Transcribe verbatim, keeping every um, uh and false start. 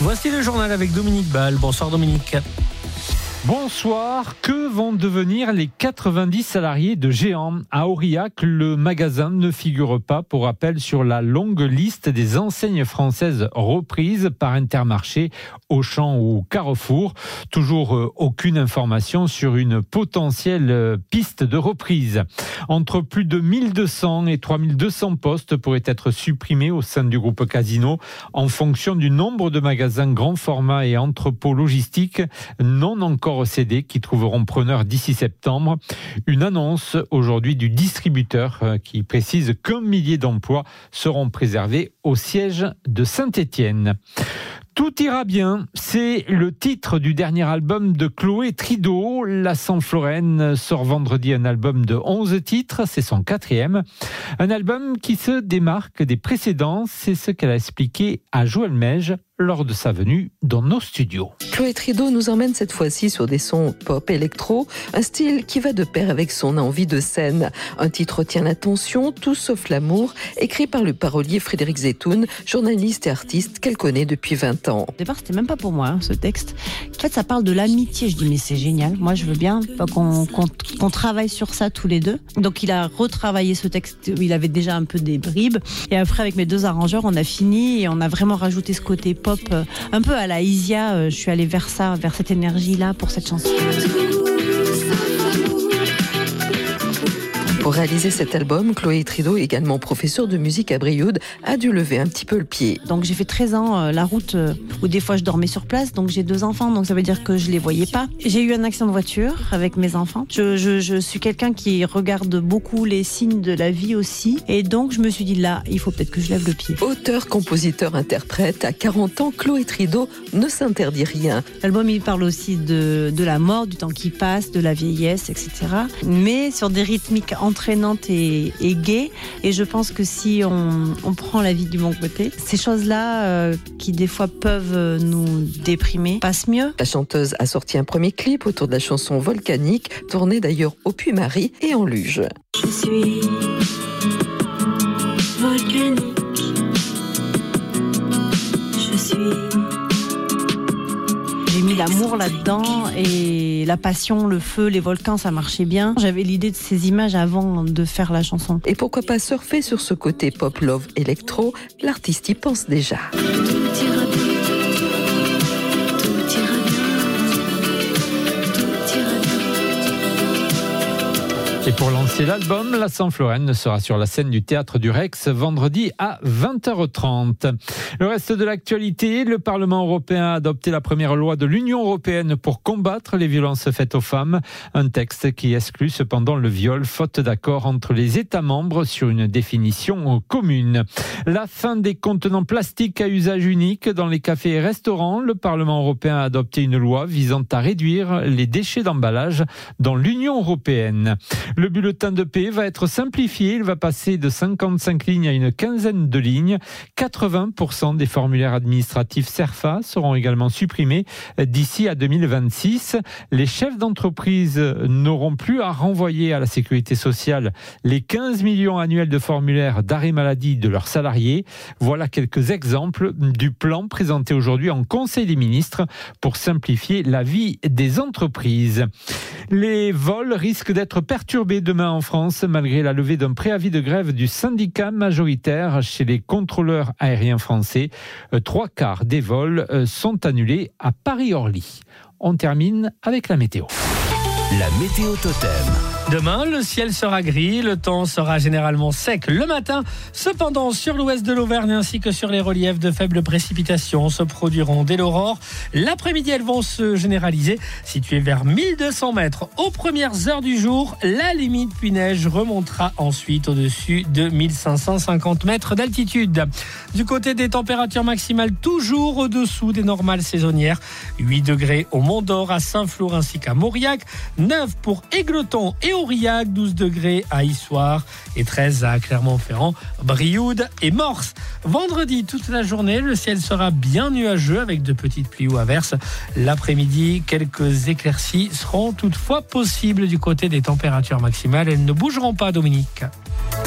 Voici le journal avec Dominique Ball. Bonsoir Dominique. Bonsoir. Que vont devenir les quatre-vingt-dix salariés de Géant ? À Aurillac, le magasin ne figure pas, pour rappel, sur la longue liste des enseignes françaises reprises par Intermarché, Auchan ou Carrefour. Toujours euh, aucune information sur une potentielle euh, piste de reprise. Entre plus de mille deux cents et trois mille deux cents postes pourraient être supprimés au sein du groupe Casino en fonction du nombre de magasins grand format et entrepôts logistiques non encore cédés qui trouveront preneur d'ici septembre. Une annonce aujourd'hui du distributeur qui précise qu'un millier d'emplois seront préservés au siège de Saint-Étienne. Tout ira bien, c'est le titre du dernier album de Chloé Trido. La Saint-Floraine sort vendredi un album de onze titres, c'est son quatrième. Un album qui se démarque des précédents, c'est ce qu'elle a expliqué à Joël Meige lors de sa venue dans nos studios. Chloé Trido nous emmène cette fois-ci sur des sons pop électro, un style qui va de pair avec son envie de scène. Un titre retient l'attention, Tout sauf l'amour, écrit par le parolier Frédéric Zetoun, journaliste et artiste qu'elle connaît depuis vingt ans. Au départ, c'était même pas pour moi, hein, ce texte. En fait, ça parle de l'amitié. Je dis, mais c'est génial. Moi, je veux bien qu'on, qu'on, qu'on travaille sur ça tous les deux. Donc, il a retravaillé ce texte. Il avait déjà un peu des bribes. Et après, avec mes deux arrangeurs, on a fini et on a vraiment rajouté ce côté pop, euh, un peu à la Isia. Euh, je suis allée vers ça, vers cette énergie-là pour cette chanson. Pour réaliser cet album, Chloé Trido, également professeure de musique à Brioude, a dû lever un petit peu le pied. Donc j'ai fait treize ans euh, la route euh, où des fois je dormais sur place. Donc j'ai deux enfants, donc ça veut dire que je les voyais pas. J'ai eu un accident de voiture avec mes enfants. Je, je, je suis quelqu'un qui regarde beaucoup les signes de la vie aussi. Et donc je me suis dit là, il faut peut-être que je lève le pied. Auteur, compositeur, interprète, à quarante ans, Chloé Trido ne s'interdit rien. L'album il parle aussi de, de la mort, du temps qui passe, de la vieillesse, et cetera. Mais sur des rythmiques entraînante et, et gaie. Et je pense que si on, on prend la vie du bon côté, ces choses-là euh, qui des fois peuvent nous déprimer passent mieux. La chanteuse a sorti un premier clip autour de la chanson Volcanique, tourné d'ailleurs au Puy-Marie et en luge. Je suis volcanique. Je suis... J'ai mis l'amour là-dedans et la passion, le feu, les volcans, ça marchait bien. J'avais l'idée de ces images avant de faire la chanson. Et pourquoi pas surfer sur ce côté pop love électro, l'artiste y pense déjà. Tout ira bien. Tout ira bien. Tout ira bien. Et pour lancer l'album, la Saint-Floraine sera sur la scène du Théâtre du Rex vendredi à vingt heures trente. Le reste de l'actualité, le Parlement européen a adopté la première loi de l'Union européenne pour combattre les violences faites aux femmes. Un texte qui exclut cependant le viol, faute d'accord entre les États membres sur une définition commune. La fin des contenants plastiques à usage unique dans les cafés et restaurants. Le Parlement européen a adopté une loi visant à réduire les déchets d'emballage dans l'Union européenne. Le bulletin de paie va être simplifié. Il va passer de cinquante-cinq lignes à une quinzaine de lignes. quatre-vingts pour cent des formulaires administratifs CERFA seront également supprimés d'ici à deux mille vingt-six. Les chefs d'entreprise n'auront plus à renvoyer à la sécurité sociale les quinze millions annuels de formulaires d'arrêt maladie de leurs salariés. Voilà quelques exemples du plan présenté aujourd'hui en Conseil des ministres pour simplifier la vie des entreprises. Les vols risquent d'être perturbés demain en France, malgré la levée d'un préavis de grève du syndicat majoritaire chez les contrôleurs aériens français. Trois quarts des vols sont annulés à Paris-Orly. On termine avec la météo. La météo totem. Demain, le ciel sera gris, le temps sera généralement sec le matin. Cependant, sur l'ouest de l'Auvergne ainsi que sur les reliefs, de faibles précipitations se produiront dès l'aurore. L'après-midi, elles vont se généraliser. Situées vers mille deux cents mètres aux premières heures du jour, la limite pluie-neige remontera ensuite au-dessus de mille cinq cent cinquante mètres d'altitude. Du côté des températures maximales, toujours au-dessous des normales saisonnières. huit degrés au Mont-d'Or, à Saint-Flour ainsi qu'à Mauriac. neuf pour Égletons et Aurillac, douze degrés à Issoire et treize à Clermont-Ferrand, Brioude et Morse. Vendredi, toute la journée, le ciel sera bien nuageux avec de petites pluies ou averses. L'après-midi, quelques éclaircies seront toutefois possibles du côté des températures maximales. Elles ne bougeront pas, Dominique.